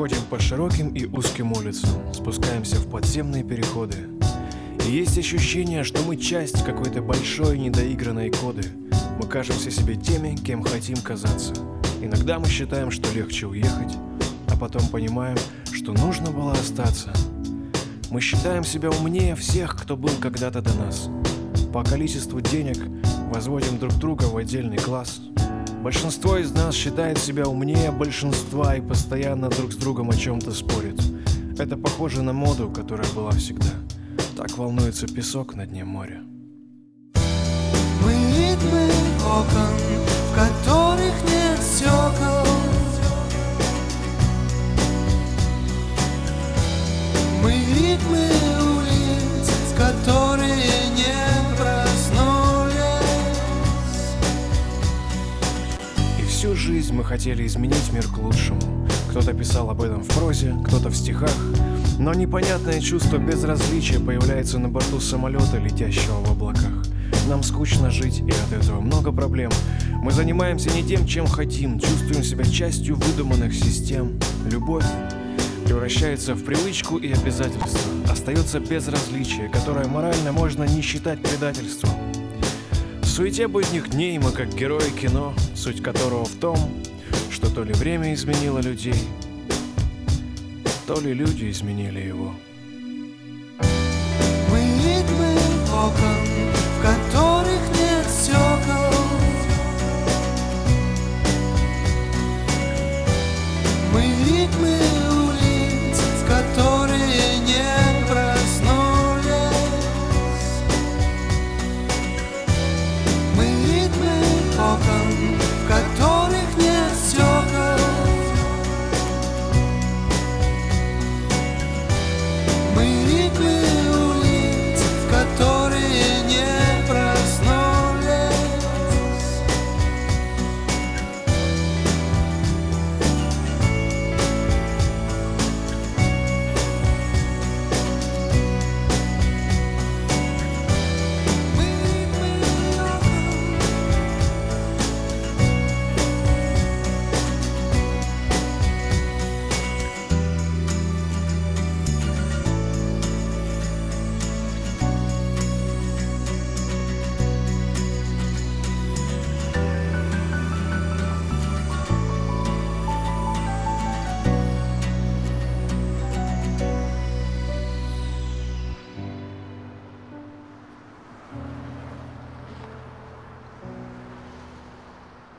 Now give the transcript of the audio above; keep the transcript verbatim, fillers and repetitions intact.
ходим по широким и узким улицам, спускаемся в подземные переходы. И есть ощущение, что мы часть какой-то большой недоигранной коды. Мы кажемся себе теми, кем хотим казаться. Иногда мы считаем, что легче уехать, а потом понимаем, что нужно было остаться. Мы считаем себя умнее всех, кто был когда-то до нас. По количеству денег возводим друг друга в отдельный класс. Большинство из нас считает себя умнее большинства и постоянно друг с другом о чем-то спорит. Это похоже на моду, которая была всегда. Так волнуется песок на дне моря. Мы ритмы окон, в которых нет стекол. Мы ритмы улиц, в которые не проснулись. И всю жизнь мы хотели изменить мир к лучшему. Кто-то писал об этом в прозе, кто-то в стихах. Но непонятное чувство безразличия появляется на борту самолета, летящего в облаках. Нам скучно жить, и от этого много проблем. Мы занимаемся не тем, чем хотим, чувствуем себя частью выдуманных систем. Любовь превращается в привычку и обязательство. Остается безразличие, которое морально можно не считать предательством. В суете будних дней мы как герои кино, суть которого в том, что то ли время изменило людей, то ли люди изменили его. Мы ритмы окон,